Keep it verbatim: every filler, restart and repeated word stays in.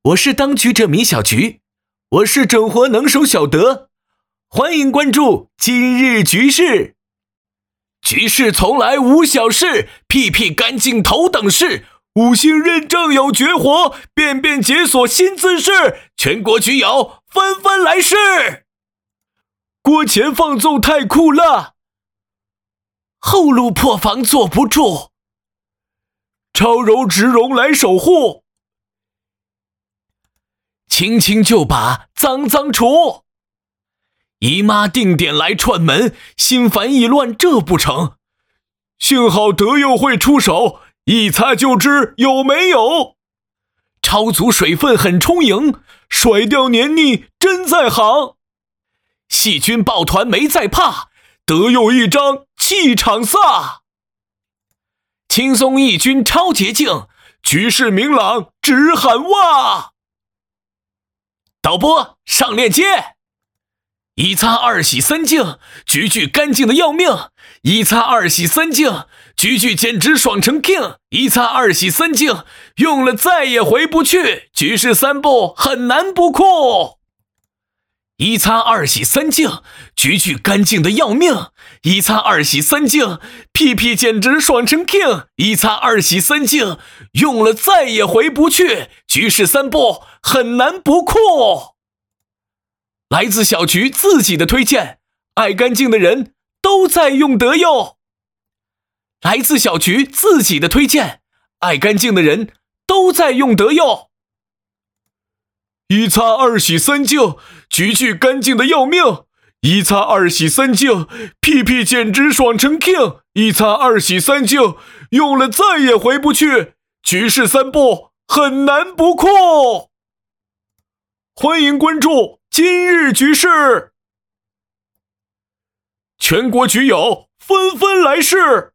我是当局者迷小菊，我是整活能手小德，欢迎关注今日局势。局势从来无小事，屁屁干净头等事。五星认证有绝活，便便解锁新姿势，全国局友纷纷来试。锅前放纵太酷了，后路破防坐不住，超柔植绒来守护，轻轻就把脏脏除。姨妈定点来串门，心烦意乱这不成。幸好德佑会出手，一擦就知有没有。超足水分很充盈，甩掉黏腻真在行。细菌抱团没在怕，德佑一张气场飒。轻松一军超捷径，局势明朗直喊哇。导播上链接。一擦二洗三净，局局干净的要命。一擦二洗三净，局局简直爽成 king。一擦二洗三净，用了再也回不去，局势三步很难不酷。一擦二洗三净，局局干净的要命。一擦二洗三净，屁屁简直爽成 king。一擦二洗三净，用了再也回不去，局势三步很难不酷。来自小菊自己的推荐，爱干净的人都在用德佑。来自小菊自己的推荐，爱干净的人都在用德佑。一擦二洗三净，局局干净的要命。一擦二洗三净，屁屁简直爽成 king。一擦二洗三净，用了再也回不去，局势三步很难不酷。欢迎关注今日局势，全国局友纷纷来试。